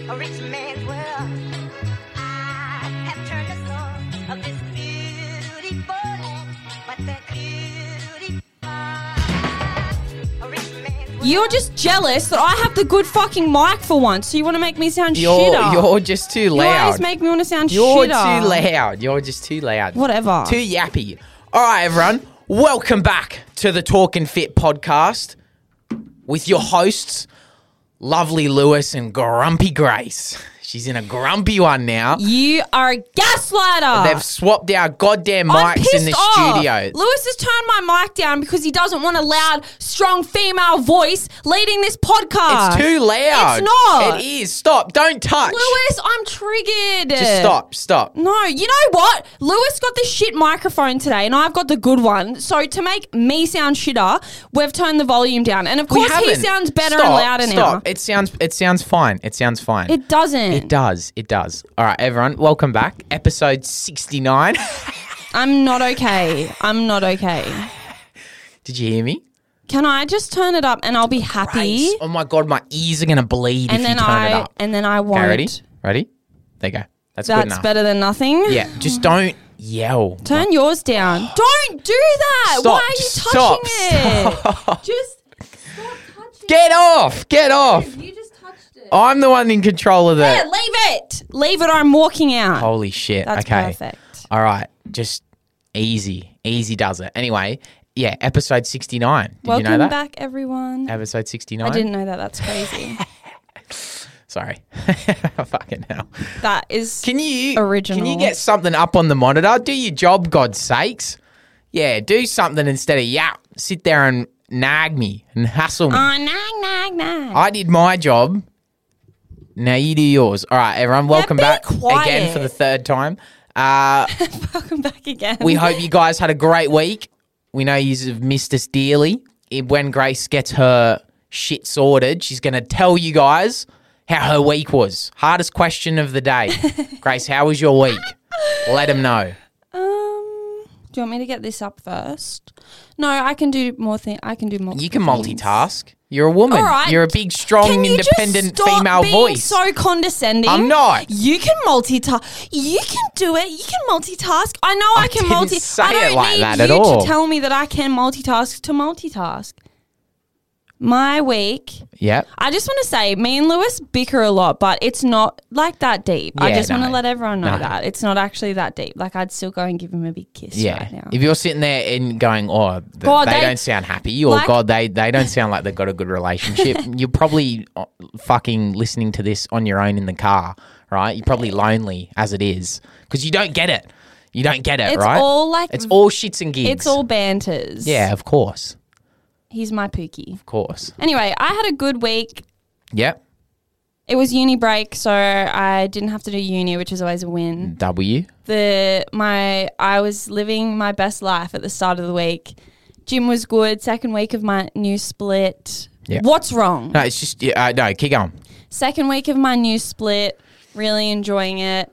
a rich man's world. I have turned the soul of this beautiful land, but that beauty, a rich man's world. You're just jealous that I have the good fucking mic for once, so you want to make me sound shitter. You're just too loud. You always make me want to sound You're shitter. too loud. You're just too loud. Whatever. Too yappy. All right, everyone. Welcome back to the Talkin' Fit podcast with your hosts, Lovely Lewis and Grumpy Grace. She's in a grumpy one now. You are a gaslighter. They've swapped our goddamn I'm mics in the pissed off. studio. Lewis has turned my mic down because he doesn't want a loud, strong female voice leading this podcast. It's too loud. It's not. It is. Stop. Don't touch. Lewis, I'm triggered. Just stop. No, you know what? Lewis got the shit microphone today and I've got the good one. So to make me sound shitter, we've turned the volume down. And of course he sounds better and louder now. It sounds fine. It sounds fine. It doesn't. It does. All right, everyone, welcome back. Episode 69. I'm not okay. Did you hear me? Can I just turn it up and I'll be happy? Grace. Oh my God, my ears are going to bleed if you turn it up. And then I won't. Okay, ready? There you go. That's good enough. better than nothing? Yeah, just don't yell. Turn yours down. Don't do that. Stop, Why are you touching it? stop. Just stop touching Get off. it. You just touched it. I'm the one in control of Yeah, the... leave it. I'm walking out. Holy shit. That's okay. perfect. All right, just easy. Easy does it. Anyway, yeah, episode 69. Did Welcome you know that? back, everyone. Episode 69? I didn't know that. That's crazy. Sorry. Fucking hell. That is Can original. you get something up on the monitor? Do your job, God's sakes. Yeah, do something instead of sit there and nag me and hassle me. Oh, nag. I did my job. Now you do yours. All right, everyone, welcome be back quiet. again for the third time. Welcome back again. We hope you guys had a great week. We know you've missed us dearly. When Grace gets her shit sorted, she's going to tell you guys how her week was. Hardest question of the day. Grace, how was your week? Let them know. Do you want me to get this up first? No, I can do more things. I can do more. You can multitask. You're a woman. All right. You're a big, strong, Can you independent just stop female being voice. so condescending. I'm not. You can multitask. You can do it. You can multitask. I know I can didn't multitask. say I don't it like need that you at all. to tell me that I can multitask to multitask. My week. Yep. I just want to say, me and Lewis bicker a lot, but it's not like that deep. I Yeah, just want to no. let everyone know No. that. It's not actually that deep. Like, I'd still go and give him a big kiss Yeah. right now. If you're sitting there and going, God, they don't sound happy, or like- God, they don't sound like they've got a good relationship, you're probably fucking listening to this on your own in the car, right? You're probably lonely as it is because you don't get it. You don't get it, It's right? all like- it's all shits and gigs. It's all banters. Yeah, of course. He's my Pookie. Of course. Anyway, I had a good week. Yep. It was uni break, so I didn't have to do uni, which is always a win. W. I was living my best life at the start of the week. Gym was good. Second week of my new split. Yeah. What's wrong? No, it's just, no, keep going. Second week of my new split. Really enjoying it.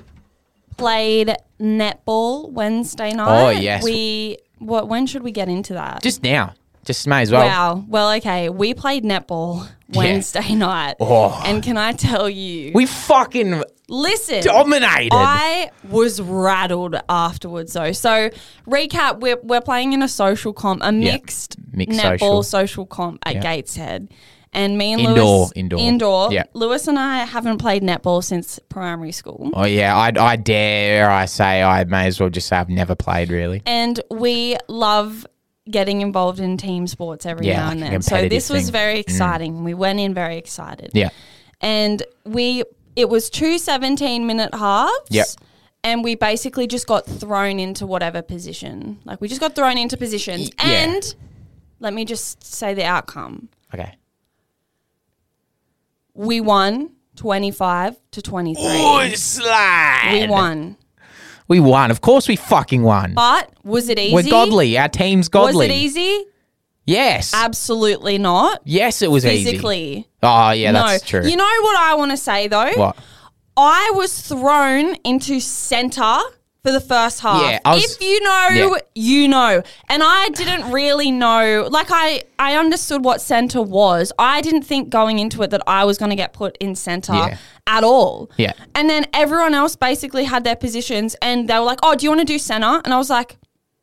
Played netball Wednesday night. Oh, yes. When should we get into that? Just now. Just may as well. Wow. Well, okay. We played netball Wednesday night. Oh. And can I tell you? We fucking Listen. dominated. I was rattled afterwards though. So recap, we're playing in a social comp, a mixed netball social comp at Gateshead. And me and Lewis... Indoor. Yeah. Lewis and I haven't played netball since primary school. Oh, yeah. I dare I say I may as well just say I've never played, really. And we love getting involved in team sports every now and like a then. So competitive this was thing. very exciting. We went in very excited. Yeah. And it was 2 17-minute halves. Yep. And we basically just got thrown into whatever position. Like, we just got thrown into positions. Yeah. And let me just say the outcome. Okay. We won 25-23. Oh, slide. We won. We won. Of course we fucking won. But was it easy? We're godly. Our team's godly. Was it easy? Yes. Absolutely not. Yes, it was easy. Physically. Oh, yeah, No. that's true. You know what I want to say though? What? I was thrown into centre for the first half. Yeah, if you know, you know. And I didn't really know. Like, I understood what centre was. I didn't think going into it that I was going to get put in centre at all. Yeah. And then everyone else basically had their positions and they were like, oh, do you want to do centre? And I was like,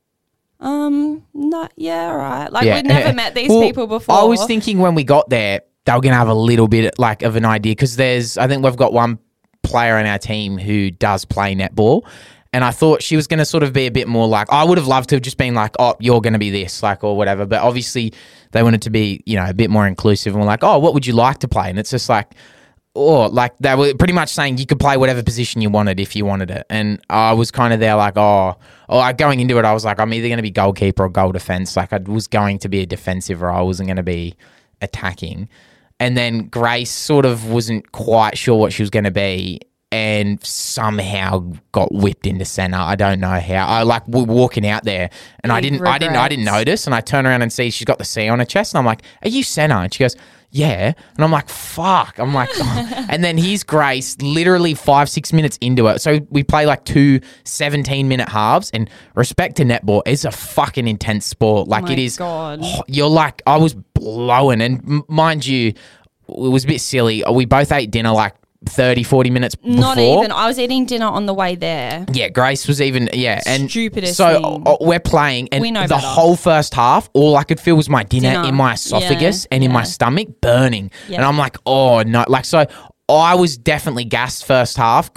no, yeah, all right. Like, we'd never met these people before. I was thinking when we got there, they were going to have a little bit like of an idea because I think we've got one player on our team who does play netball. And I thought she was going to sort of be a bit more like, I would have loved to have just been like, oh, you're going to be this, like, or whatever. But obviously they wanted to be, you know, a bit more inclusive and were like, oh, what would you like to play? And it's just like, oh, like they were pretty much saying you could play whatever position you wanted if you wanted it. And I was kind of there like, going into it, I was like, I'm either going to be goalkeeper or goal defense. Like I was going to be a defensive or I wasn't going to be attacking. And then Grace sort of wasn't quite sure what she was going to be and somehow got whipped into centre. I don't know how. I like walking out there and I didn't notice. And I turn around and see she's got the C on her chest. And I'm like, are you centre? And she goes, yeah. And I'm like, fuck. I'm like, oh. And then here's Grace literally 5-6 minutes into it. So we play like 2 17-minute halves and respect to netball. It's a fucking intense sport. Like it is. God. You're like, I was blowing. And mind you, it was a bit silly. We both ate dinner like 30, 40 minutes before. Not even. I was eating dinner on the way there. Yeah, Grace was even, and stupidest so thing. We're playing and we know the better. whole first half, all I could feel was my dinner in my esophagus and in my stomach burning. Yeah. And I'm like, oh no. Like, so I was definitely gassed first half.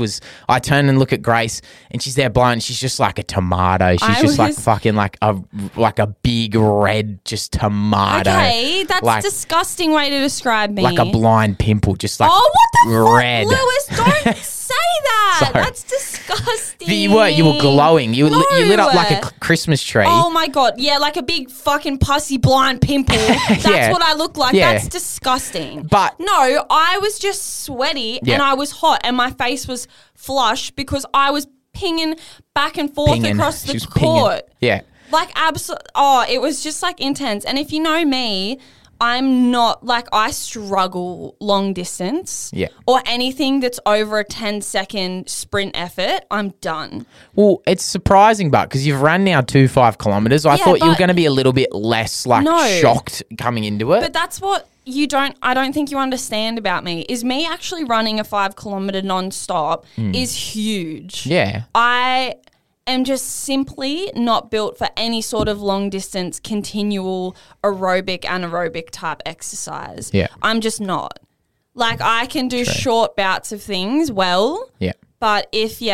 I turn and look at Grace and she's there blind. She's just like a tomato. She's like fucking like a big red just tomato. Okay, that's like, disgusting way to describe me. Like a blind pimple, just like what the red. Fuck, Lewis, don't say that. Sorry. That's disgusting. You were glowing. You lit up like a Christmas tree. Oh my God. Yeah, like a big fucking pussy blind pimple. That's what I look like. Yeah. That's disgusting. But no, I was just sweaty and I was hot and my face was flushed because I was pinging back and forth across the court. Yeah. Like it was just like intense. And if you know me, I'm not like I struggle long distance or anything that's over a 10-second sprint effort. I'm done. Well, it's surprising, but because you've run now 5 kilometers, I thought you were going to be a little bit less shocked coming into it. But that's what I don't think you understand about me is me actually running a 5 kilometer nonstop is huge. Yeah. I am just simply not built for any sort of long distance, continual aerobic, anaerobic type exercise. Yeah. I'm just not. Like I can do short bouts of things well. Yeah. But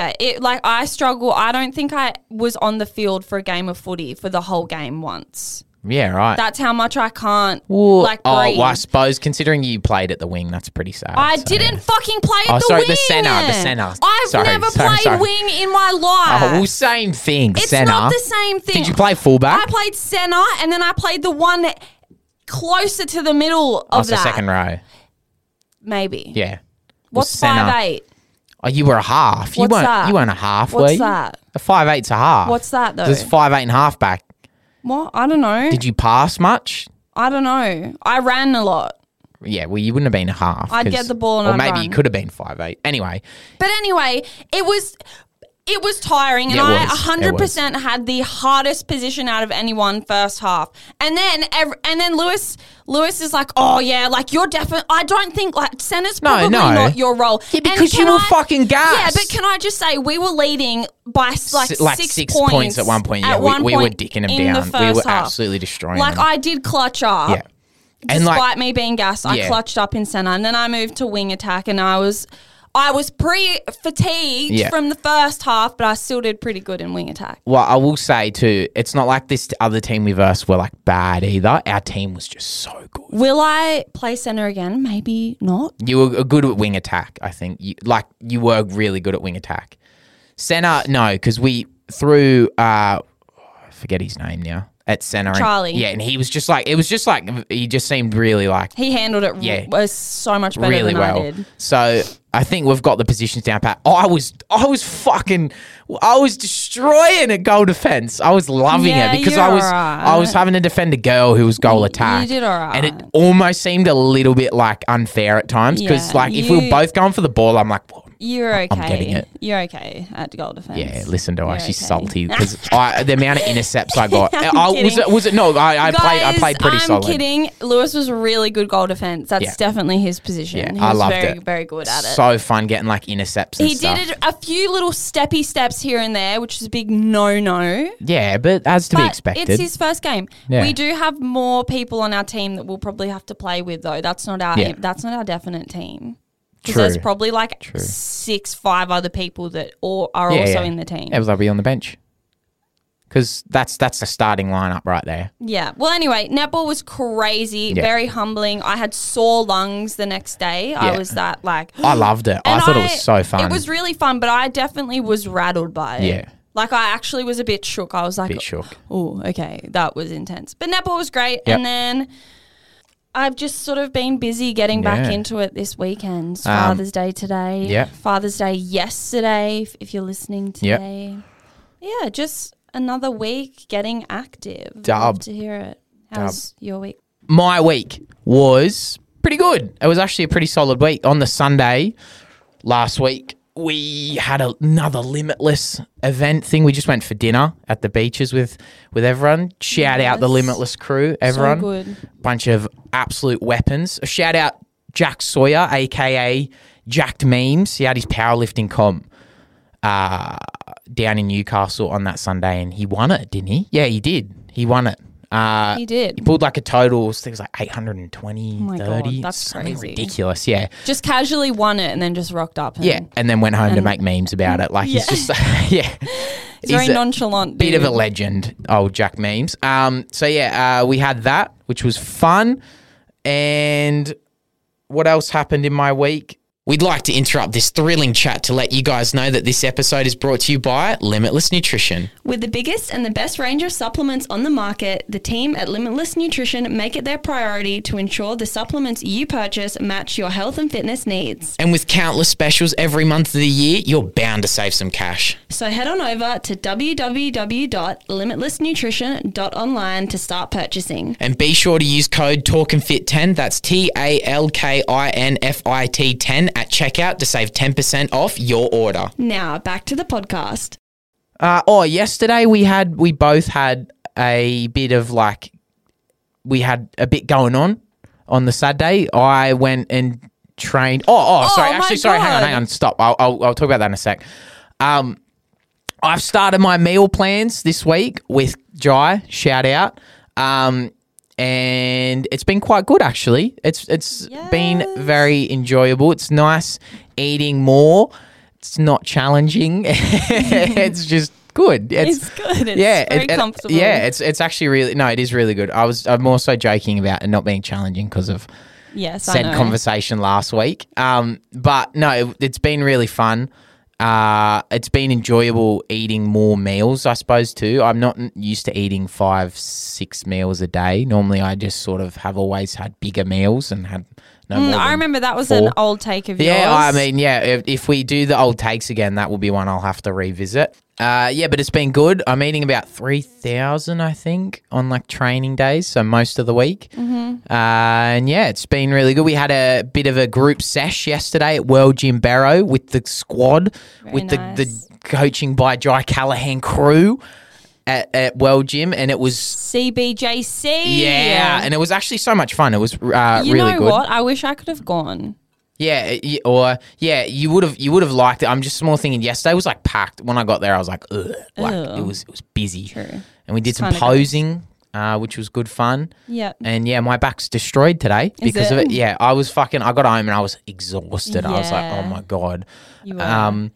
I struggle. I don't think I was on the field for a game of footy for the whole game once. Yeah, right. That's how much I can't breathe. Well, I suppose considering you played at the wing, that's pretty sad. I didn't fucking play at the wing. The centre. I've never played wing in my life. Oh, well, same thing, centre. It's not the same thing. Did you play fullback? I played centre and then I played the one closer to the middle of that. The second row. Maybe. Yeah. What's 5'8"? Oh, you were a half. What's that? You weren't a half, What's were you? that? A 5'8's a half. What's that, though? There's 5'8 and half back. What? I don't know. Did you pass much? I don't know. I ran a lot. Yeah, well, you wouldn't have been a half. I'd get the ball and I'd run. Or maybe you could have been 5'8". Anyway. But anyway, it was tiring and I 100% had the hardest position out of anyone first half. And then Lewis is like, oh yeah, like you're definitely, I don't think like center's probably not your role. Yeah, because you were fucking gassed. Yeah, but can I just say we were leading by like 6 points at one point. Yeah, we were dicking them down. We were absolutely destroying them. Like I did clutch up. Yeah. Despite me being gassed, I clutched up in center and then I moved to wing attack and I was pre-fatigued from the first half, but I still did pretty good in wing attack. Well, I will say too, it's not like this other team we versed were like bad either. Our team was just so good. Will I play centre again? Maybe not. You were good at wing attack, I think. You were really good at wing attack. Centre, no, because we threw, I forget his name now. At centre. Charlie. And he was just like, he just seemed really like. He handled it was so much better really than well. I did. So I think we've got the positions down pat. I was destroying at goal defence. I was loving it because I was having to defend a girl who was goal attack. You did all right. And it almost seemed a little bit like unfair at times because if we were both going for the ball, I'm like, well, You're okay. I'm getting it. You're okay at goal defense. Yeah, listen to her. She's salty because the amount of intercepts I got. Was it? No, I played pretty solid. I'm kidding. Lewis was a really good goal defense. That's definitely his position. Yeah, he I was loved very, it. very good at it. So fun getting like intercepts and stuff. He did a few little steppy steps here and there, which is a big no-no. Yeah, but as to be expected. It's his first game. Yeah. We do have more people on our team that we'll probably have to play with, though. That's not our definite team. Because there's probably like 5 other people that are also in the team. Yeah, they'll be on the bench. Because that's the starting lineup right there. Yeah. Well, anyway, netball was crazy, very humbling. I had sore lungs the next day. Yeah. I was that like... I loved it. I thought it was so fun. It was really fun, but I definitely was rattled by it. Yeah. Like, I actually was a bit shook. I was like... Oh, okay. That was intense. But netball was great. Yep. And then... I've just sort of been busy getting back into it this weekend. Father's Day today. Yeah. Father's Day yesterday, if you're listening today. Yep. Yeah, just another week getting active. Love to hear it. How's your week? My week was pretty good. It was actually a pretty solid week. On the Sunday last week, we had another Limitless event thing. We just went for dinner at the beaches with everyone. Shout out the Limitless crew, everyone. So good. Bunch of absolute weapons. Shout out Jack Sawyer, a.k.a. Jacked Memes. He had his powerlifting comp down in Newcastle on that Sunday, and he won it, didn't he? Yeah, he did. He won it. He did. He pulled like a total, I think it was like 820, 30. God, that's something crazy. Ridiculous, yeah. Just casually won it and then just rocked up. And then went home to make memes about it. Like, he's just, He's very nonchalant. Bit of a legend, old Jack Memes. We had that, which was fun. And what else happened in my week? We'd like to interrupt this thrilling chat to let you guys know that this episode is brought to you by Limitless Nutrition. With the biggest and the best range of supplements on the market, the team at Limitless Nutrition make it their priority to ensure the supplements you purchase match your health and fitness needs. And with countless specials every month of the year, you're bound to save some cash. So head on over to www.limitlessnutrition.online to start purchasing. And be sure to use code TalkinFit10, that's TALKINFIT10 at checkout to save 10% off your order. Now, back to the podcast. Yesterday we both had a bit of we had a bit going on the Saturday. I went and trained. Sorry, hang on, stop. I'll talk about that in a sec. I've started my meal plans this week with Jai, shout out. And it's been quite good, actually. It's been very enjoyable. It's nice eating more. It's not challenging. It's just good. It's good. It's very comfortable. It's actually really it is really good. I'm also joking about it not being challenging because of said conversation last week. But no, it's been really fun. It's been enjoyable eating more meals, I suppose, too. I'm not used to eating 5-6 meals a day. Normally, I just sort of have always had bigger meals and had no more. I remember that was 4. An old take of yours. Yeah, I mean, if we do the old takes again, that will be one I'll have to revisit. But it's been good. I'm eating about 3,000, I think, on training days, so most of the week. Mm-hmm. It's been really good. We had a bit of a group sesh yesterday at World Gym Barrow with the squad, the coaching by Jai Callahan crew at World Gym, and it was CBJC. Yeah, and it was actually so much fun. It was really good. You know what? I wish I could have gone. You would have liked it. I'm just more thinking yesterday was packed. When I got there, I was like, ugh. It was busy. True. And we did some posing, which was good fun. Yeah. And my back's destroyed today because of it. Yeah, I got home and I was exhausted. Yeah. I was like, oh my God. You were.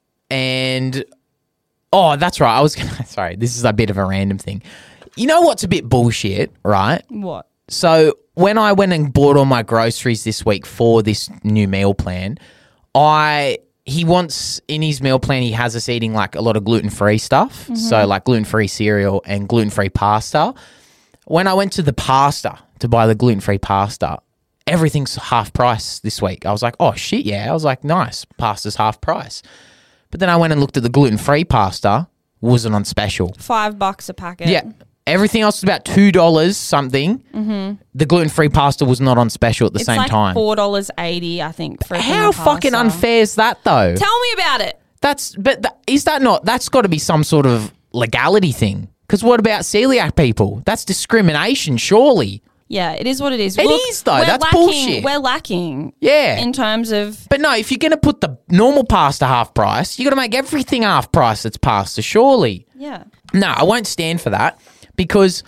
That's right. I was gonna. Sorry, this is a bit of a random thing. You know what's a bit bullshit, right? What? So when I went and bought all my groceries this week for this new meal plan, he wants in his meal plan, he has us eating a lot of gluten-free stuff. Mm-hmm. So gluten-free cereal and gluten-free pasta. When I went to the pasta to buy the gluten-free pasta, everything's half price this week. I was like, oh shit, yeah. I was like, nice, pasta's half price. But then I went and looked at the gluten-free pasta, wasn't on special. $5 a packet. Yeah. Everything else was about $2 something. Mm-hmm. The gluten-free pasta was not on special at the same time. It's like $4.80, I think, for a How fucking unfair is that, though? Tell me about it. Is that not? That's got to be some sort of legality thing. Because what about celiac people? That's discrimination, surely. Yeah, it is what it is. It is, though. That's bullshit. We're lacking. Yeah. In terms of... But no, if you're going to put the normal pasta half price, you got to make everything half price that's pasta, surely. Yeah. No, I won't stand for that because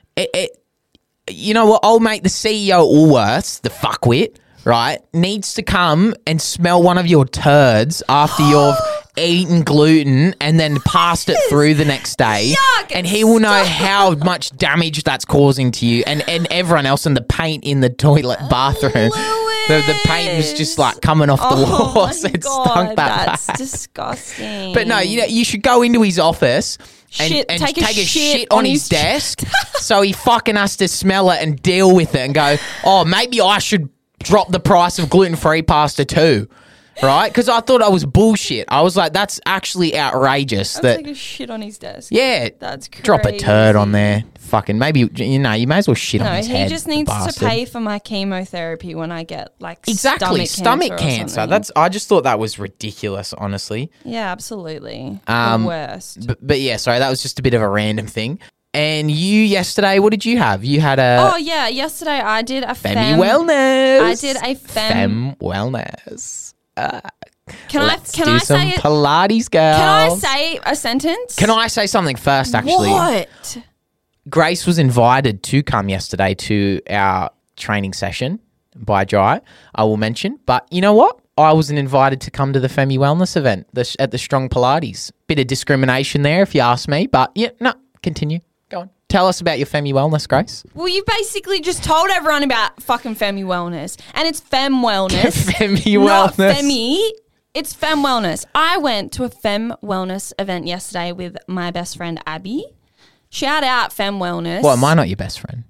you know what? Old mate, the CEO of Woolworths, the fuckwit, right, needs to come and smell one of your turds after you've eaten gluten and then passed it through the next day. Yuck, and he will know how much damage that's causing to you and everyone else, and the paint in the toilet bathroom. The paint was just like coming off the walls. It stunk that's disgusting. But no, you should go into his office and take a shit on his desk so he fucking has to smell it and deal with it and go, oh, maybe I should drop the price of gluten-free pasta too. Right? Because I thought I was bullshit. I was like, that's actually outrageous. Take a shit on his desk. Yeah. That's crazy. Drop a turd on there. Fucking maybe, you may as well shit on his head. No, he just needs to pay for my chemotherapy when I get stomach cancer. I just thought that was ridiculous, honestly. Yeah, absolutely. The worst. But yeah, sorry, that was just a bit of a random thing. And you yesterday, what did you have? You had a... Oh, yeah. Yesterday I did a Femi Wellness. I did a Fem Wellness. Can I some say Pilates, girls? Can I say a sentence? Can I say something first, actually? What? Grace was invited to come yesterday to our training session by Jai, I will mention. But you know what? I wasn't invited to come to the Femi Wellness event at the Strong Pilates. Bit of discrimination there, if you ask me. But yeah, no, continue. Go on. Tell us about your Femi Wellness, Grace. Well, you basically just told everyone about fucking Femi Wellness. And it's Fem Wellness. Femi Wellness. Not Femi. It's Fem Wellness. I went to a Fem Wellness event yesterday with my best friend, Abby. Shout out Fem Wellness. Well, am I not your best friend?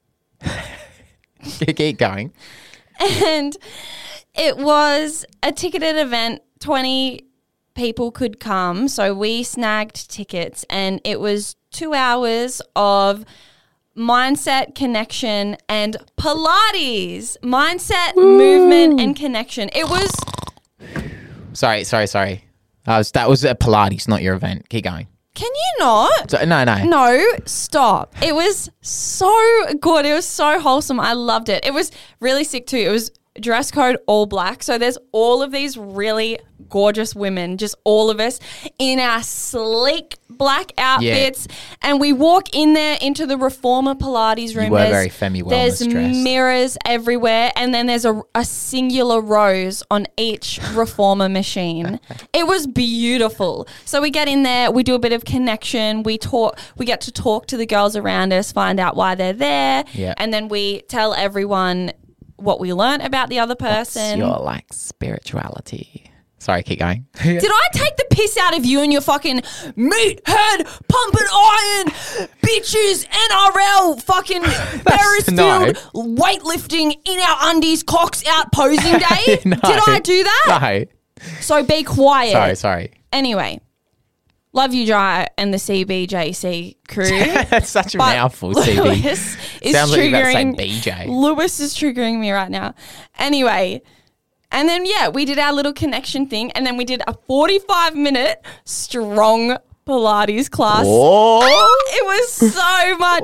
Keep going. And it was a ticketed event. 20 people could come. So we snagged tickets and it was 2 hours of mindset, connection, and Pilates. Mindset, movement, and connection. It was... Sorry. That was a Pilates, not your event. Keep going. Can you not? No. No, stop. It was so good. It was so wholesome. I loved it. It was really sick too. It was dress code all black. So there's all of these really gorgeous women, just all of us in our sleek black outfits. Yeah. And we walk in there into the Reformer Pilates room. You were very Femi Wellness There's dressed. Mirrors everywhere. And then there's a singular rose on each Reformer machine. It was beautiful. So we get in there, we do a bit of connection. We get to talk to the girls around us, find out why they're there. Yeah. And then we tell everyone what we learned about the other person. What's your spirituality? Sorry, keep going. Did I take the piss out of you and your fucking meathead, pumping iron, bitches, NRL, fucking Beresfield, weightlifting, in our undies, cocks out posing day? No. Did I do that? No. So be quiet. Sorry. Anyway, love you, Jai, and the CBJC crew. That's such a mouthful, CB. Lewis is Sounds like you're about to say BJ. Lewis is triggering me right now. Anyway... And then, we did our little connection thing. And then we did a 45-minute strong Pilates class. Whoa. It was so much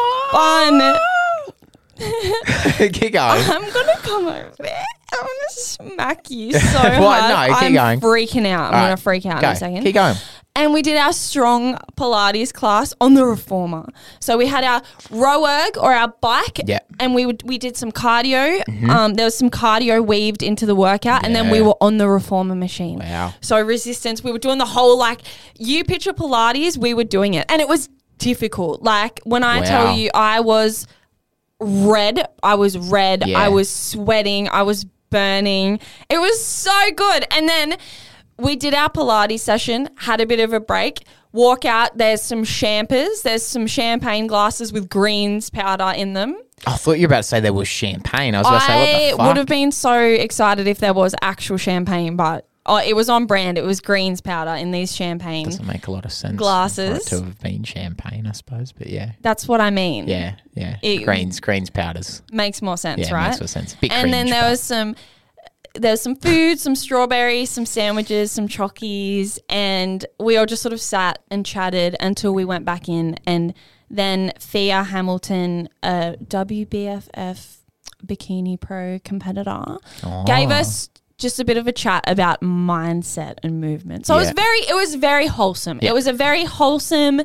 fun. Keep going. I'm going to come over there. I'm going to smack you so hard. No, keep going. Freaking out. I'm going to freak out in a second. Keep going. And we did our strong Pilates class on the Reformer. So we had our row erg or our bike, and we did some cardio. Mm-hmm. There was some cardio weaved into the workout, and then we were on the Reformer machine. Wow. So resistance, we were doing the whole, you picture Pilates, we were doing it. And it was difficult. When I tell you I was red. Yeah. I was sweating. I was burning. It was so good. And then... we did our Pilates session, had a bit of a break, walk out, there's some champers, there's some champagne glasses with greens powder in them. I thought you were about to say there was champagne. I was about to say, what the fuck? I would have been so excited if there was actual champagne, but Oh, it was on brand. It was greens powder in these champagne Doesn't make a lot of sense. glasses. For it to have been champagne, I suppose. But yeah. That's what I mean. Yeah. Greens powders. Makes more sense, Yeah, right? makes more sense. Bit and then cringe, there was some food, some strawberries, some sandwiches, some chockies, and we all just sort of sat and chatted until we went back in. And then Thea Hamilton, a WBFF Bikini Pro competitor, gave us just a bit of a chat about mindset and movement. So it was very wholesome. Yeah. It was a very wholesome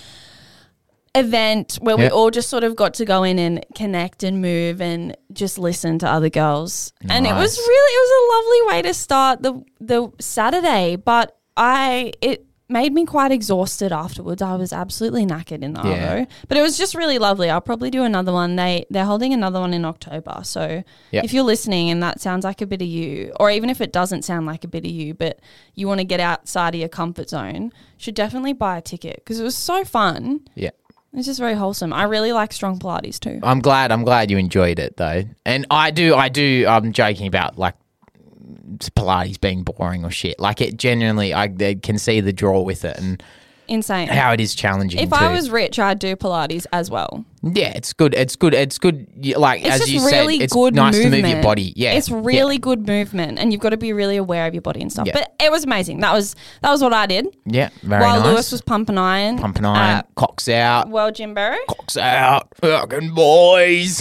event where we all just sort of got to go in and connect and move and just listen to other girls. Nice. And it was a lovely way to start the Saturday, but it made me quite exhausted afterwards. I was absolutely knackered in the Arvo. But it was just really lovely. I'll probably do another one. They're holding another one in October. So if you're listening and that sounds like a bit of you, or even if it doesn't sound like a bit of you, but you want to get outside of your comfort zone, should definitely buy a ticket because it was so fun. Yeah. It's just very wholesome. I really like strong Pilates too. I'm glad you enjoyed it though. And I'm joking about like Pilates being boring or shit. Like it genuinely, I can see the draw with it and insane how it is challenging. If I was rich, I'd do Pilates as well. Yeah, it's good. Like it's as you really said, it's good nice movement. to move your body. Yeah, it's really good movement, and you've got to be really aware of your body and stuff. Yeah. But it was amazing. That was what I did. Yeah, very While nice. Lewis was pumping iron, cocks out, well, Jim Barrow, cocks out, fucking boys.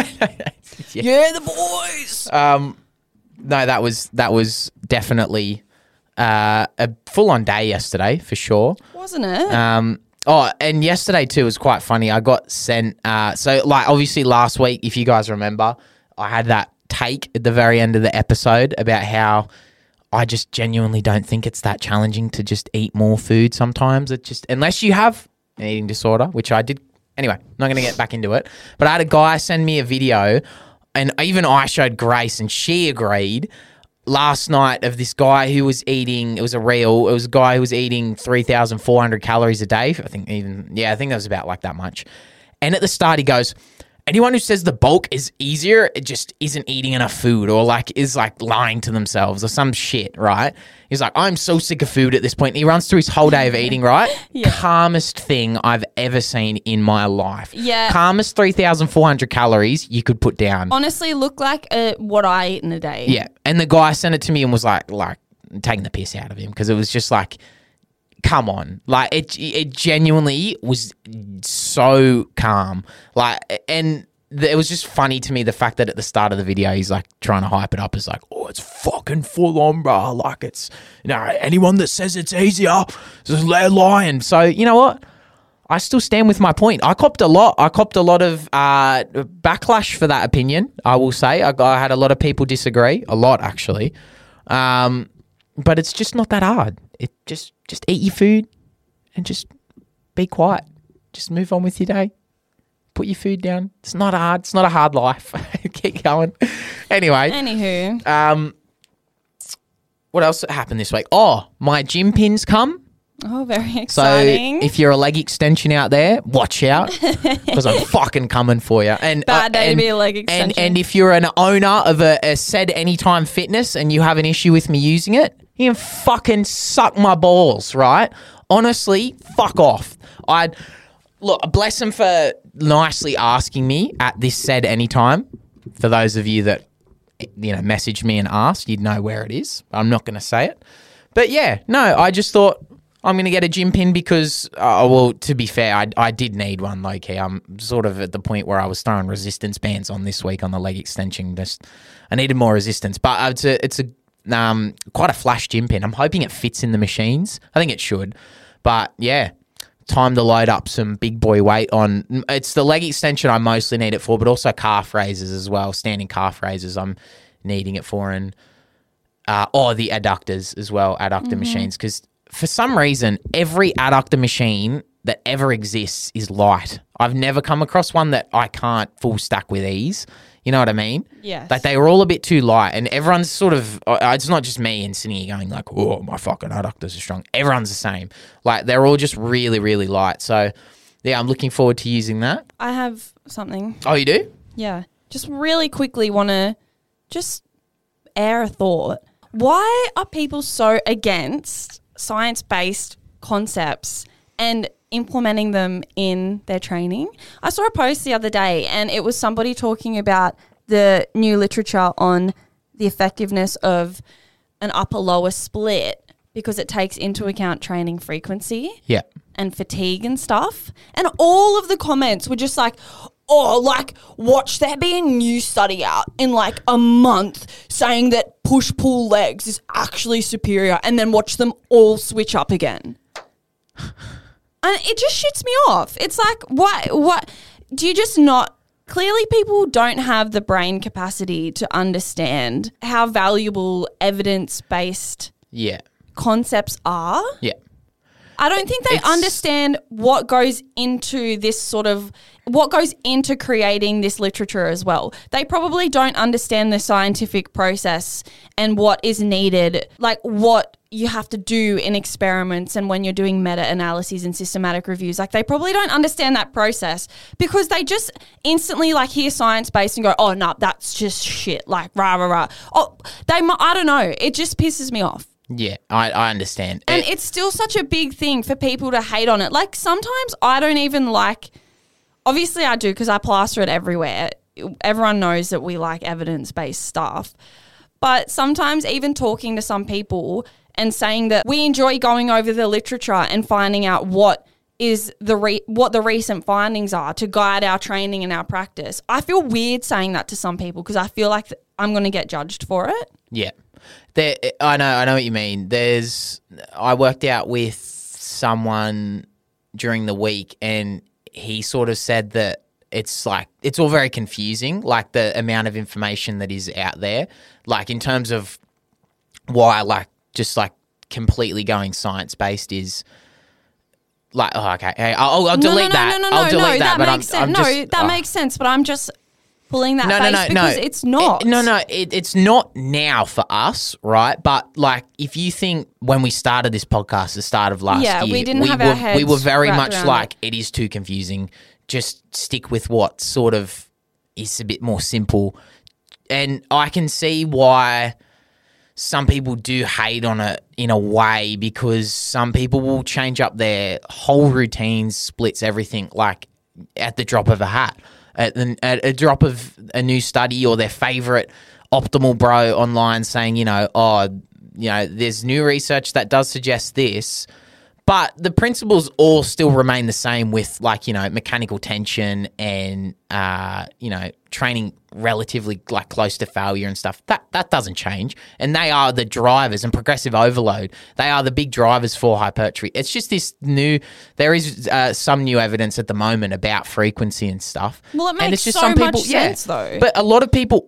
yeah, the boys. No, that was definitely a full-on day yesterday for sure. Wasn't it? And yesterday too was quite funny. I got sent. So like obviously last week, if you guys remember, I had that take at the very end of the episode about how I just genuinely don't think it's that challenging to just eat more food. Sometimes it just unless you have an eating disorder, which I did. Anyway, I'm not going to get back into it. But I had a guy send me a video. And even I showed Grace and she agreed last night of this guy who was eating, it was a guy who was eating 3,400 calories a day. I think that was about like that much. And at the start he goes, anyone who says the bulk is easier, it just isn't eating enough food or like is like lying to themselves or some shit, right? He's like, I'm so sick of food at this point. He runs through his whole day of eating, right? Calmest thing I've ever seen in my life. Yeah. Calmest 3,400 calories you could put down. Honestly, look like what I eat in a day. Yeah. And the guy sent it to me and was like taking the piss out of him because it was just like, come on. Like it genuinely was so calm. Like, and it was just funny to me the fact that at the start of the video he's like trying to hype it up as like, oh, it's fucking full on, bro. Like it's, anyone that says it's easier is lying. So you know what? I still stand with my point. I copped a lot of backlash for that opinion. I will say I had a lot of people disagree, a lot actually. But it's just not that hard. It just eat your food and just be quiet. Just move on with your day. Put your food down. It's not hard. It's not a hard life. Keep going. Anyway. Anywho. What else happened this week? Oh, my gym pins come. Oh, very exciting. So if you're a leg extension out there, watch out because I'm fucking coming for you. And bad day to be a leg extension. And if you're an owner of a said Anytime Fitness and you have an issue with me using it, you can fucking suck my balls, right? Honestly, fuck off. Look, bless them for nicely asking me at this said Anytime. For those of you that messaged me and asked, you'd know where it is. I'm not going to say it. But yeah, no, I just thought I'm going to get a gym pin because, to be fair, I did need one low-key. I'm sort of at the point where I was throwing resistance bands on this week on the leg extension. I needed more resistance. But it's quite a flash gym pin. I'm hoping it fits in the machines. I think it should. But yeah, time to load up some big boy weight on. It's the leg extension I mostly need it for, but also calf raises as well. Standing calf raises I'm needing it for. And the adductors as well, adductor machines. Because for some reason, every adductor machine that ever exists is light. I've never come across one that I can't full stack with ease. You know what I mean? Yes. Like they were all a bit too light, and everyone's sort of. It's not just me and sitting here going like, "Oh, my fucking adductors are strong." Everyone's the same. Like they're all just really, really light. So, yeah, I'm looking forward to using that. I have something. Oh, you do? Yeah. Just really quickly want to just air a thought. why are people so against science-based concepts and implementing them in their training? I saw a post the other day and it was somebody talking about the new literature on the effectiveness of an upper-lower split because it takes into account training frequency and fatigue and stuff. And all of the comments were just like, oh, like, watch there be a new study out in like a month saying that push-pull legs is actually superior, and then watch them all switch up again. And it just shits me off. It's like, what do you just not – clearly people don't have the brain capacity to understand how valuable evidence-based concepts are. Yeah. I don't think they understand what goes into this sort of – what goes into creating this literature as well. They probably don't understand the scientific process and what is needed, like what you have to do in experiments and when you're doing meta-analyses and systematic reviews. Like they probably don't understand that process because they just instantly like hear science-based and go, oh, no, that's just shit, like rah, rah, rah. Oh, I don't know. It just pisses me off. Yeah, I understand. And it's still such a big thing for people to hate on it. Like sometimes I don't even like, obviously I do because I plaster it everywhere. Everyone knows that we like evidence-based stuff. But sometimes even talking to some people and saying that we enjoy going over the literature and finding out what is what the recent findings are to guide our training and our practice. I feel weird saying that to some people because I feel like I'm going to get judged for it. Yeah. I know what you mean. I worked out with someone during the week and he sort of said that it's like, it's all very confusing, like the amount of information that is out there, like in terms of why, like, just like completely going science-based is like, oh, okay. Hey, I'll delete that. I'll delete that. That makes sense. That makes sense, but I'm just pulling that face because it's not. It's not now for us, right? But like, if you think when we started this podcast, the start of last year, we didn't have our heads we were very much like, it is too confusing. Just stick with what sort of is a bit more simple. And I can see why some people do hate on it in a way because some people will change up their whole routines, splits, everything, like at the drop of a hat. At a drop of a new study or their favourite optimal bro online saying, there's new research that does suggest this, but the principles all still remain the same with like, mechanical tension and, training relatively like close to failure and stuff. That doesn't change. And they are the drivers, and progressive overload. They are the big drivers for hypertrophy. It's just there is some new evidence at the moment about frequency and stuff. Well, it makes so much sense though. But a lot of people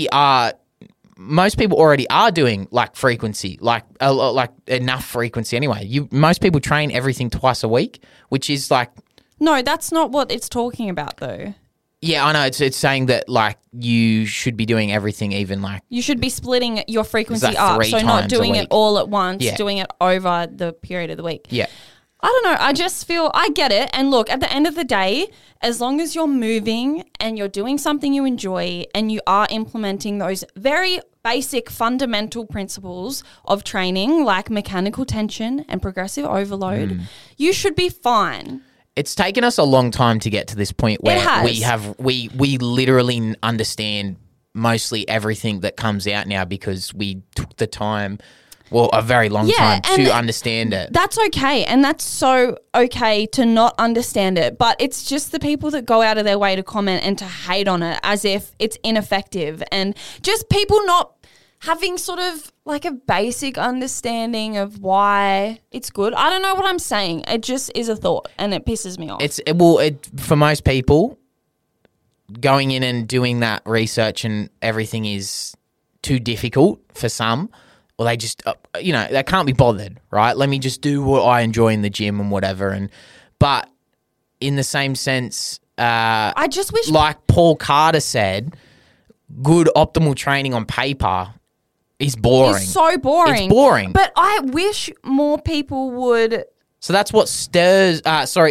most people already are doing like frequency, like enough frequency anyway. Most people train everything twice a week, which is like... No, that's not what it's talking about though. Yeah, I know. It's saying that like you should be doing everything even like... You should be splitting your frequency up. So not doing it all at once, doing it over the period of the week. Yeah. I don't know. I just feel I get it. And look, at the end of the day, as long as you're moving and you're doing something you enjoy and you are implementing those very basic fundamental principles of training like mechanical tension and progressive overload, you should be fine. It's taken us a long time to get to this point where we literally understand mostly everything that comes out now because we took the time, well, a very long time to understand it. That's okay. And that's so okay to not understand it. But it's just the people that go out of their way to comment and to hate on it as if it's ineffective and just people not having sort of like a basic understanding of why it's good. I don't know what I'm saying. It just is a thought and it pisses me off. For most people, going in and doing that research and everything is too difficult for some. Or they just, they can't be bothered, right? Let me just do what I enjoy in the gym and whatever. But in the same sense, I just wish, like Paul Carter said, good optimal training on paper is boring. It's so boring. It's boring. But I wish more people would. So that's what steers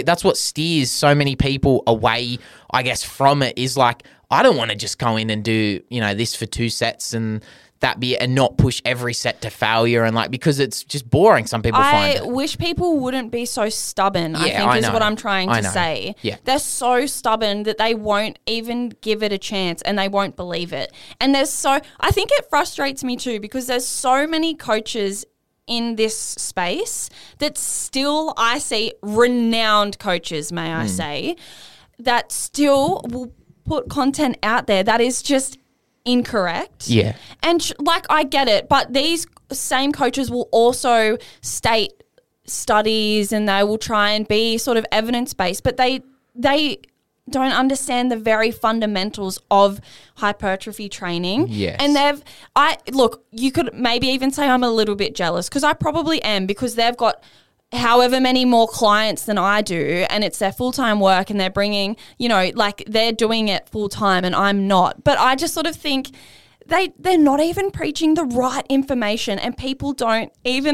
so many people away, I guess, from it is like, I don't want to just go in and do, this for 2 sets and that be and not push every set to failure and like because it's just boring. Some people find it. I wish people wouldn't be so stubborn. I think is what I'm trying to say. Yeah. They're so stubborn that they won't even give it a chance and they won't believe it. And I think it frustrates me too because there's so many coaches in this space that still I see renowned coaches, may I say, that still will put content out there that is just incorrect. Yeah. And I get it, but these same coaches will also state studies and they will try and be sort of evidence-based, but they don't understand the very fundamentals of hypertrophy training. Yes. And you could maybe even say I'm a little bit jealous because I probably am because they've got however many more clients than I do and it's their full-time work and they're bringing, they're doing it full-time and I'm not. But I just sort of think they're not even preaching the right information and people can't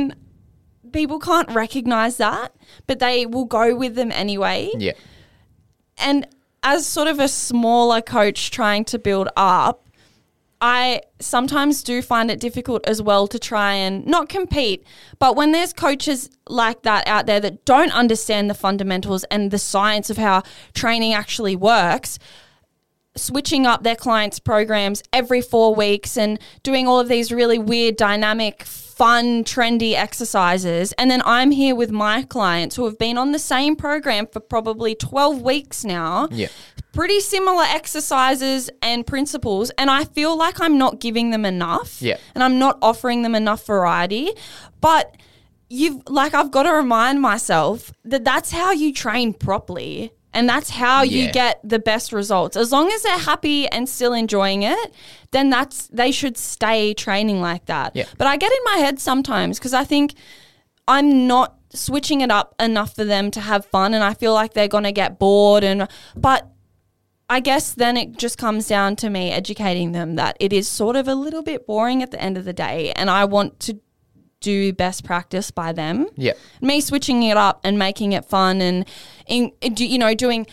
recognize that, but they will go with them anyway. Yeah. And as sort of a smaller coach trying to build up, I sometimes do find it difficult as well to try and not compete. But when there's coaches like that out there that don't understand the fundamentals and the science of how training actually works, switching up their clients' programs every 4 weeks and doing all of these really weird, dynamic, fun, trendy exercises. And then I'm here with my clients who have been on the same program for probably 12 weeks now. Yeah. Pretty similar exercises and principles. And I feel like I'm not giving them enough. Yeah. And I'm not offering them enough variety. But I've got to remind myself that that's how you train properly. And that's how you get the best results. As long as they're happy and still enjoying it, then they should stay training like that. Yeah. But I get in my head sometimes because I think I'm not switching it up enough for them to have fun and I feel like they're going to get bored. But I guess then it just comes down to me educating them that it is sort of a little bit boring at the end of the day and I want to do best practice by them. Yeah. Me switching it up and making it fun and doing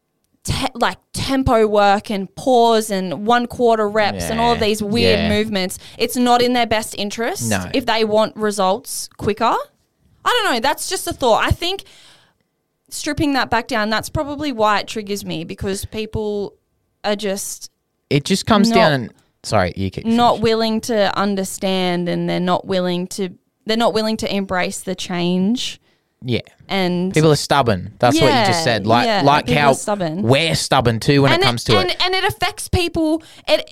tempo work and pause and 1/4 reps and all of these weird movements. It's not in their best interest if they want results quicker. I don't know. That's just a thought. I think stripping that back down, that's probably why it triggers me because people are just... It just comes down... Sorry, you keep... Not willing to understand and they're not willing to embrace the change. Yeah. And people are stubborn. That's what you just said. Like how we're stubborn too when it comes to it. And it affects people.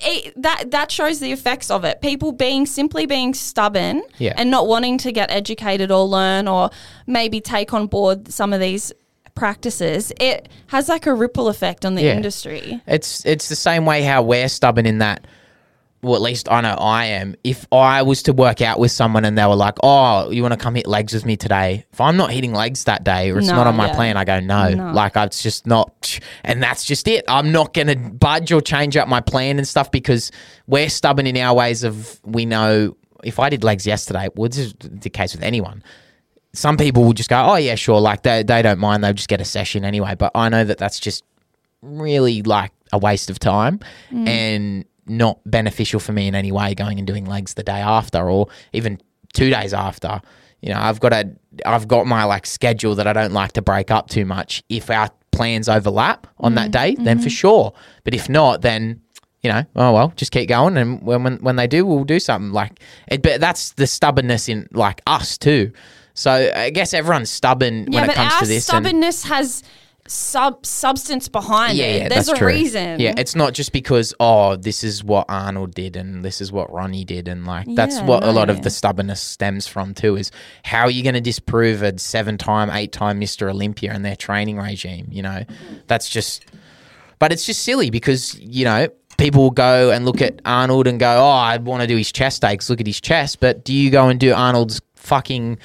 That shows the effects of it. People simply being stubborn and not wanting to get educated or learn or maybe take on board some of these practices. It has like a ripple effect on the industry. It's the same way how we're stubborn in that. Well, at least I know I am. If I was to work out with someone and they were like, oh, you want to come hit legs with me today? If I'm not hitting legs that day or it's not on my plan, I go, no. Like, it's just not. And that's just it. I'm not going to budge or change up my plan and stuff because we're stubborn in our ways of, we know if I did legs yesterday, well, this is the case with anyone. Some people will just go, oh, yeah, sure. Like, they don't mind. They'll just get a session anyway. But I know that that's just really like a waste of time and not beneficial for me in any way going and doing legs the day after or even 2 days after. You know, I've got my like schedule that I don't like to break up too much. If our plans overlap on that day, then for sure. But if not, then, you know, oh well, just keep going and when they do, we'll do something like it. But that's the stubbornness in like us too. So I guess everyone's stubborn when it comes to this. Stubbornness has substance behind it. Yeah, there's a reason. Yeah, it's not just because, oh, this is what Arnold did and this is what Ronnie did and like that's what a lot of the stubbornness stems from too is how are you going to disprove a 7-time, 8-time Mr. Olympia and their training regime, you know? That's just... But it's just silly because, you know, people will go and look at Arnold and go, oh, I want to do his chest day because look at his chest. But do you go and do Arnold's fucking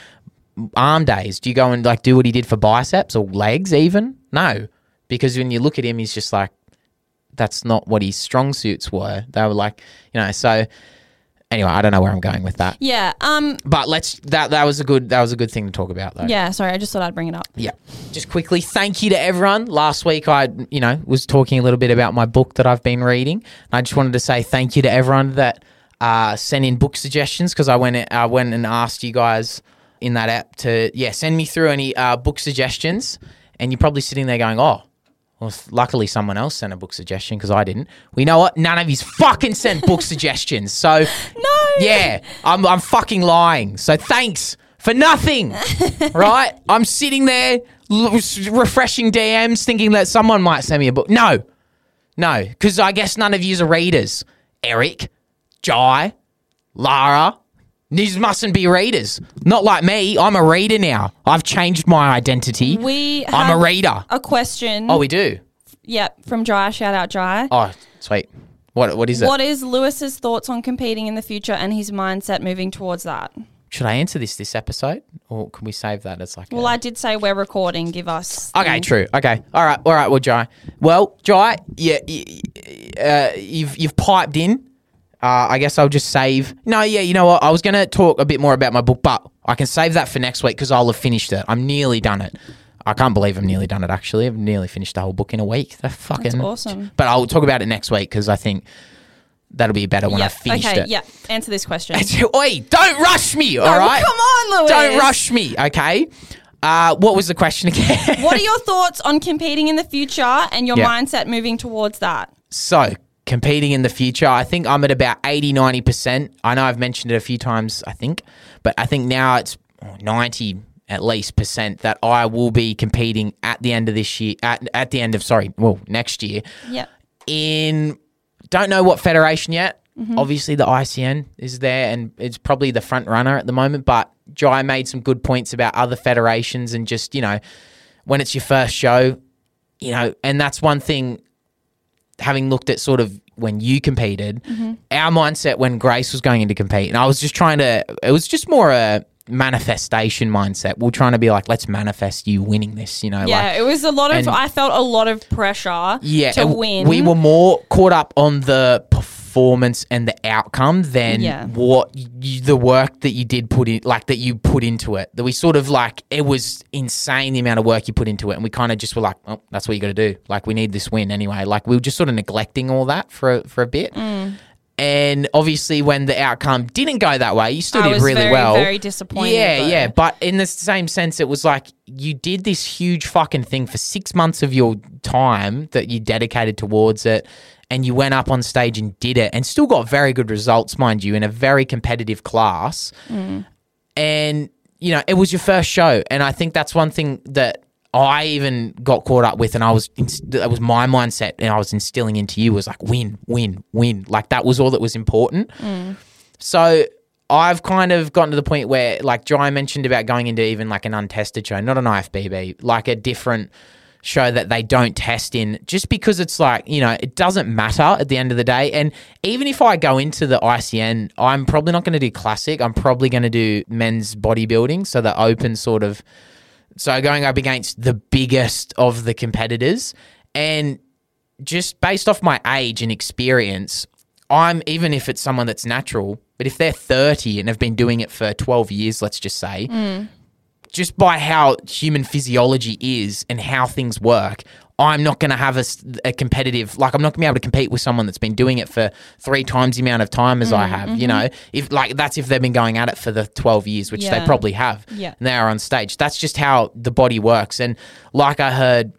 arm days? Do you go and like do what he did for biceps or legs even? No, because when you look at him, he's just like, that's not what his strong suits were. They were like, you know, so anyway, I don't know where I'm going with that. Yeah. But that was a good thing to talk about though. Yeah, sorry, I just thought I'd bring it up. Yeah. Just quickly, thank you to everyone. Last week I, was talking a little bit about my book that I've been reading. I just wanted to say thank you to everyone that send in book suggestions because I went and asked you guys in that app to send me through any book suggestions, and you're probably sitting there going, oh, well, luckily someone else sent a book suggestion because I didn't. Well, you know what? None of yous fucking sent book suggestions. So, no. Yeah, I'm fucking lying. So thanks for nothing, right? I'm sitting there refreshing DMs thinking that someone might send me a book. No, because I guess none of yous are readers. Eric, Jai, Lara, these mustn't be readers. Not like me. I'm a reader now. I've changed my identity. I'm a reader. A question. Oh, we do? Yep, from Jai. Shout out, Jai. Oh, sweet. What is it? What is Lewis's thoughts on competing in the future and his mindset moving towards that? Should I answer this episode, or can we save that as like? Well, I did say we're recording. Give us. Okay, true. Okay, all right. Well, Jai. Well, Jai, you've piped in. I guess I'll just save. No, you know what? I was going to talk a bit more about my book, but I can save that for next week because I'll have finished it. I'm nearly done it. I can't believe I'm nearly done it, actually. I've nearly finished the whole book in a week. That's awesome. But I'll talk about it next week because I think that'll be better when I've finished it. Okay, yeah. Answer this question. Oi, don't rush me, all right? Come on, Lewis. Don't rush me, okay? What was the question again? What are your thoughts on competing in the future and your mindset moving towards that? So, competing in the future, I think I'm at about 80, 90%. I know I've mentioned it a few times, I think, but I think now it's 90 at least % that I will be competing at the end of this year, next year. Yep. Don't know what federation yet. Mm-hmm. Obviously the ICN is there and it's probably the front runner at the moment, but Jai made some good points about other federations and just, when it's your first show, and that's one thing, having looked at sort of when you competed, our mindset when Grace was going in to compete, and I was just it was just more a manifestation mindset. We're trying to be like, let's manifest you winning this, Yeah, it was a lot of, I felt a lot of pressure to win. We were more caught up on the performance and the outcome than the work that you did put in, like that you put into it. That we sort of like, it was insane the amount of work you put into it, and we kind of just were like, oh, that's what you got to do. Like, we need this win anyway. Like, we were just sort of neglecting all that for a bit. And obviously when the outcome didn't go that way, you still did really well. Very disappointed. Yeah. But in the same sense, it was like you did this huge fucking thing for 6 months of your time that you dedicated towards it, and you went up on stage and did it and still got very good results, mind you, in a very competitive class. And, it was your first show. And I think that's one thing that I even got caught up with, and that was my mindset, and I was instilling into you was like, win. Like, that was all that was important. So I've kind of gotten to the point where, like Jai mentioned about going into even like an untested show, not an IFBB, like a different show that they don't test in, just because it's like, it doesn't matter at the end of the day. And even if I go into the ICN, I'm probably not going to do classic. I'm probably going to do men's bodybuilding, so the open sort of. So going up against the biggest of the competitors, and just based off my age and experience, even if it's someone that's natural, but if they're 30 and have been doing it for 12 years, let's just say, just by how human physiology is and how things work, I'm not going to have a competitive, like, I'm not going to be able to compete with someone that's been doing it for 3 times the amount of time as I have, if that's if they've been going at it for the 12 years, which they probably have. Yeah. And they are on stage. That's just how the body works. And like I heard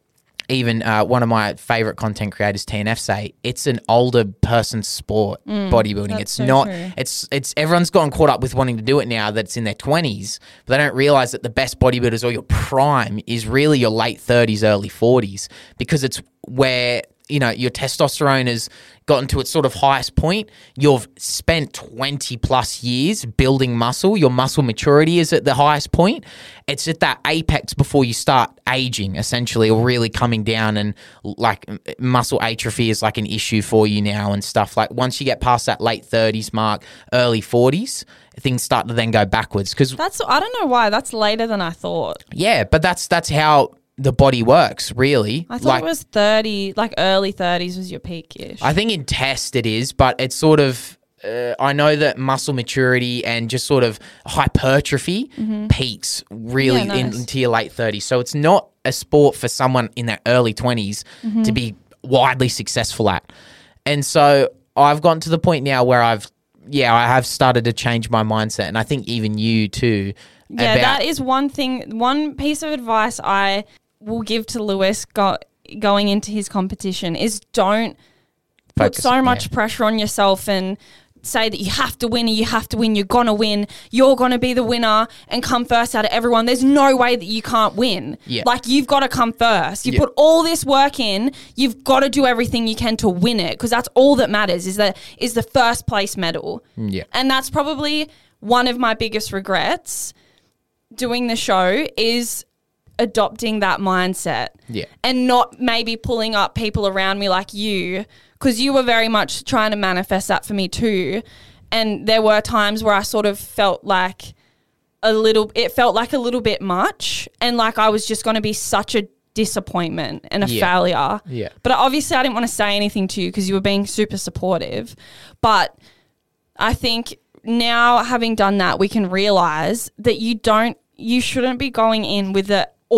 even one of my favorite content creators, TNF, say, it's an older person's sport, bodybuilding. It's so not, true. It's everyone's gotten caught up with wanting to do it now that's in their 20s, but they don't realize that the best bodybuilders, or your prime, is really your late 30s, early 40s, because it's where, your testosterone has gotten to its sort of highest point. You've spent 20 plus years building muscle. Your muscle maturity is at the highest point. It's at that apex before you start aging, essentially, or really coming down, and like muscle atrophy is like an issue for you now and stuff. Like, once you get past that late 30s mark, early 40s, things start to then go backwards. Because I don't know why, that's later than I thought. Yeah, but that's how the body works, really. I thought it was 30, like early 30s was your peak-ish. I think in test it is, but it's sort of, I know that muscle maturity and just sort of hypertrophy peaks really into your late 30s. So it's not a sport for someone in their early 20s to be widely successful at. And so I've gotten to the point now where I've I have started to change my mindset, and I think even you too. Yeah, that is one thing. One piece of advice I will give to Lewis going into his competition is don't put so much pressure on yourself and say that you have to win, you're going to win, you're going to be the winner and come first out of everyone. There's no way that you can't win. Yeah. Like, you've got to come first. You put all this work in, you've got to do everything you can to win it, because that's all that matters is the first place medal. Yeah. And that's probably one of my biggest regrets doing the show is adopting that mindset. Yeah. And not maybe pulling up people around me like you, because you were very much trying to manifest that for me too. And there were times where I sort of felt like a little bit much, and like I was just going to be such a disappointment and a failure. Yeah. But obviously I didn't want to say anything to you because you were being super supportive. But I think now, having done that, we can realize that you shouldn't be going in with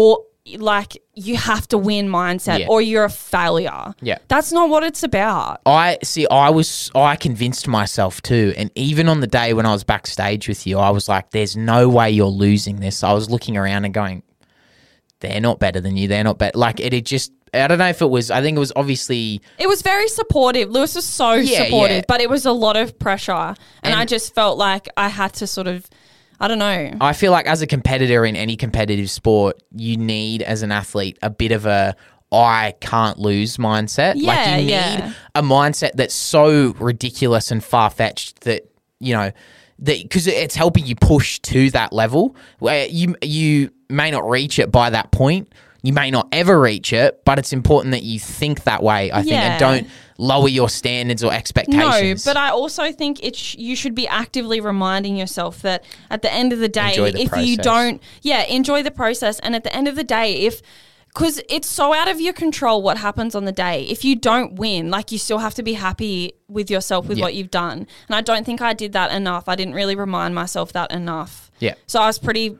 like you have to win mindset or you're a failure. Yeah. That's not what it's about. I convinced myself too. And even on the day when I was backstage with you, I was like, there's no way you're losing this. I was looking around and going, they're not better than you. They're not better. Like I don't know if it was, I think it was obviously. It was very supportive. Lewis was so supportive, but it was a lot of pressure. And I just felt like I had to sort of, I don't know. I feel like as a competitor in any competitive sport, you need, as an athlete, a bit of a I can't lose mindset. Yeah, like you need a mindset that's so ridiculous and far-fetched that, you know, because it's helping you push to that level where you may not reach it by that point. You may not ever reach it, but it's important that you think that way, I think, and don't lower your standards or expectations. No, but I also think you should be actively reminding yourself that at the end of the day, you don't, enjoy the process. And at the end of the day, because it's so out of your control what happens on the day. If you don't win, like, you still have to be happy with yourself with what you've done. And I don't think I did that enough. I didn't really remind myself that enough. Yeah. So I was pretty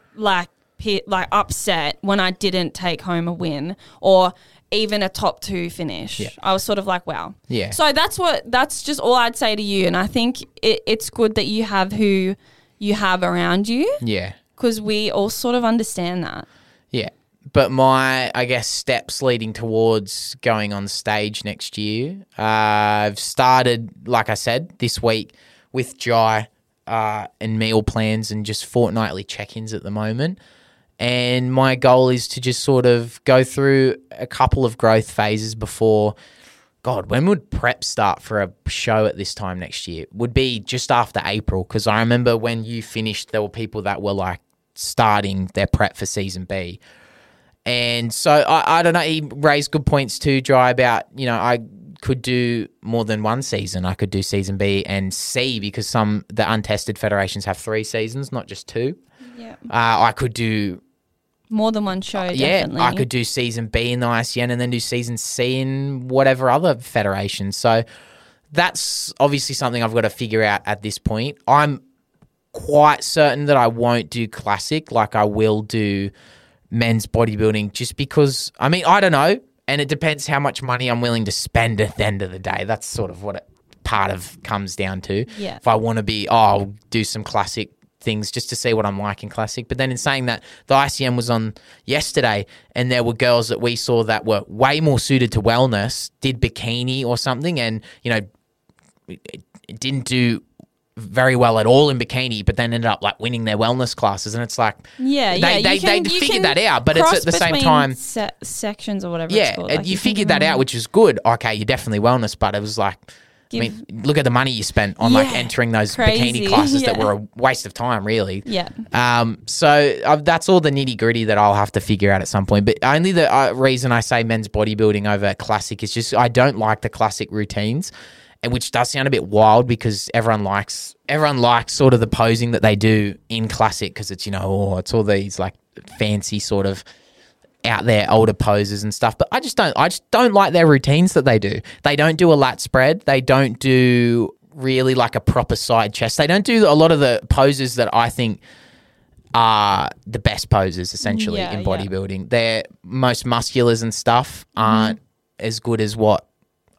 upset when I didn't take home a win or even a top 2 finish. Yeah. I was sort of like, wow. Yeah. So that's just all I'd say to you. And I think it's good that you have who you have around you. Yeah. Because we all sort of understand that. Yeah. But my, I guess, steps leading towards going on stage next year, I've started, like I said, this week with Jai and meal plans and just fortnightly check-ins at the moment. And my goal is to just sort of go through a couple of growth phases before, God, when would prep start for a show at this time next year? Would be just after April, because I remember when you finished, there were people that were like starting their prep for season B. And so I don't know, he raised good points too, Dry, about, you know, I could do more than one season. I could do season B and C because the untested federations have 3 seasons, not just 2. Yeah. I could do more than one show, definitely. I could do season B in the ICN and then do season C in whatever other federation. So that's obviously something I've got to figure out at this point. I'm quite certain that I won't do classic, like I will do men's bodybuilding, just because, I mean, I don't know, and it depends how much money I'm willing to spend at the end of the day. That's sort of what it part of comes down to. Yeah. If I want to be, I'll do some classic things just to see what I'm like in classic. But then in saying that, the ICM was on yesterday and there were girls that we saw that were way more suited to wellness, did bikini or something, and, you know, it didn't do very well at all in bikini, but then ended up like winning their wellness classes. And it's like, they figured that out, but it's at the same time sections or whatever. It's called. Like you figured that out, which is good. Okay, you're definitely wellness, but it was like, I mean, look at the money you spent on like entering those bikini classes that were a waste of time, really. Yeah. So that's all the nitty gritty that I'll have to figure out at some point. But only the reason I say men's bodybuilding over classic is just I don't like the classic routines. And which does sound a bit wild because everyone likes sort of the posing that they do in classic, because it's, you know, it's all these like fancy sort of out there older poses and stuff. But I just don't like their routines that they do. They don't do a lat spread. They don't do really like a proper side chest. They don't do a lot of the poses that I think are the best poses essentially in bodybuilding. Their most musculars and stuff aren't as good as what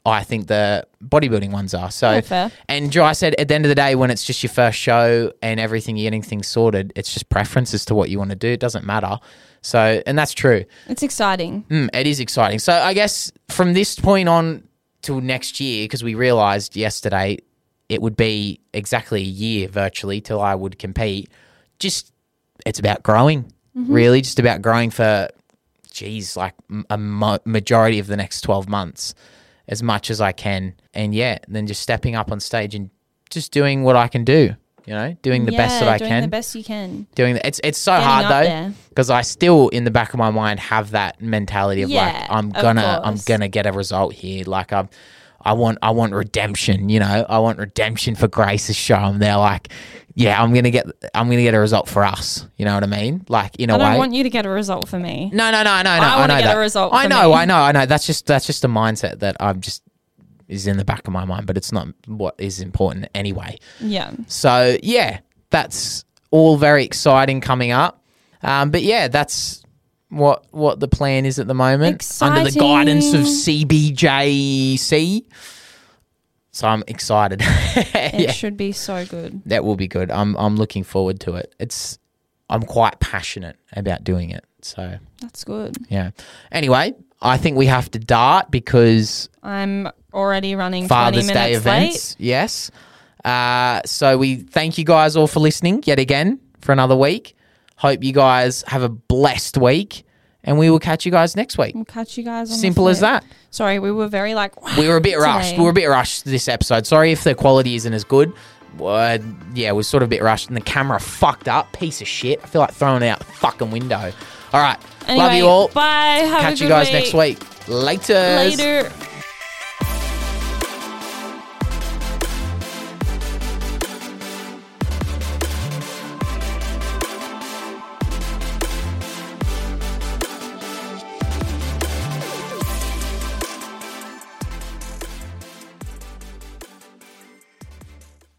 I think the bodybuilding ones are. So, and Joe, I said at the end of the day, when it's just your first show and everything, you're getting things sorted, it's just preference as to what you want to do. It doesn't matter. So, and that's true. It's exciting. It is exciting. So I guess from this point on till next year, because we realised yesterday it would be exactly a year virtually till I would compete, just it's about growing, really just about growing for, like a majority of the next 12 months as much as I can. And then just stepping up on stage and just doing what I can do. Doing the best that I can. Doing the best you can. It's so hard though, because I still in the back of my mind have that mentality of I'm gonna get a result here. Like I want redemption. I want redemption for Grace's show. I'm there like, I'm gonna get a result for us. You know what I mean? Like in a way. I don't want you to get a result for me. No. I want to get a result. I know. That's just a mindset that I'm just. Is in the back of my mind, but it's not what is important anyway. Yeah. So, that's all very exciting coming up. But, that's what the plan is at the moment. Exciting. Under the guidance of CBJC. So, I'm excited. It should be so good. That will be good. I'm looking forward to it. I'm quite passionate about doing it. So that's good. Yeah. Anyway, I think we have to dart because I'm already running Father's 20 Day minutes events. late. Yes. So we thank you guys all for listening yet again for another week. Hope you guys have a blessed week, and we will catch you guys next week. We'll catch you guys on Simple as that. Sorry, we were very we were a bit rushed. We were a bit rushed this episode. Sorry if the quality isn't as good. We're sort of a bit rushed, and the camera fucked up. Piece of shit. I feel like throwing it out the fucking window. All right. Anyway, love you all. Bye. Have Catch a good you guys week. next week. Later.